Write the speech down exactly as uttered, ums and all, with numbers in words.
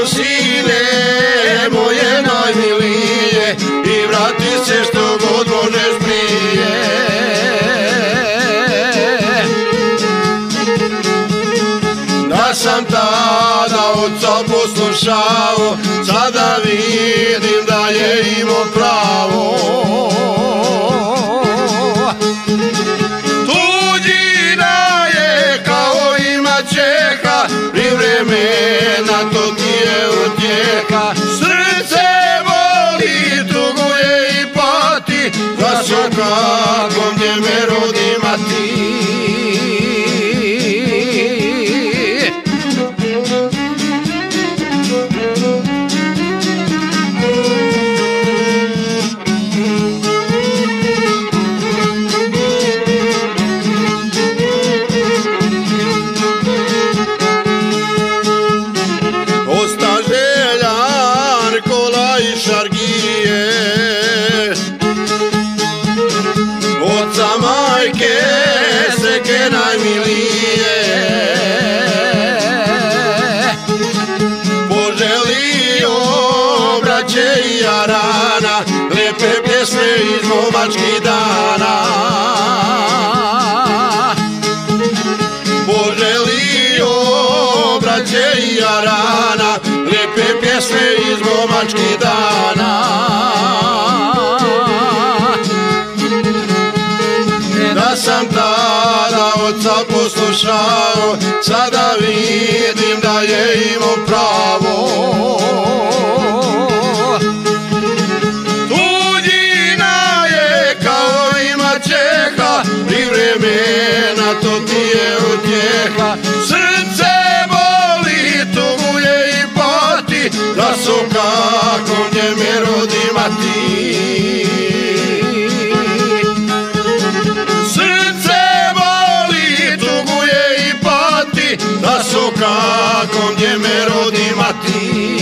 sine moje najmilije, i vrati se što god možeš prije. Da sam tada oca poslušao, sada vidim da je imao pravo. Tuđina je kao ima Čeha, privremena to ti je utjeha. Srce voli, tuguje i pati, za svakako gdje me rodi mati. Šargije oca majke seke najmilije, poželio braće i jarana, lepe pjesme iz momačkih dana. Poželio braće i jarana, lepe pjesme iz momačkih dana. Da sam tada oca poslušao, sada vidim da je imao pravo. Tuđina je kao ima Čeha, privremena to ti je utjeha. Srce boli, tuguje i pati, da su kako gdje me rodi mati. Srce boli, tuguje i pati, da su kako gdje me rodi mati.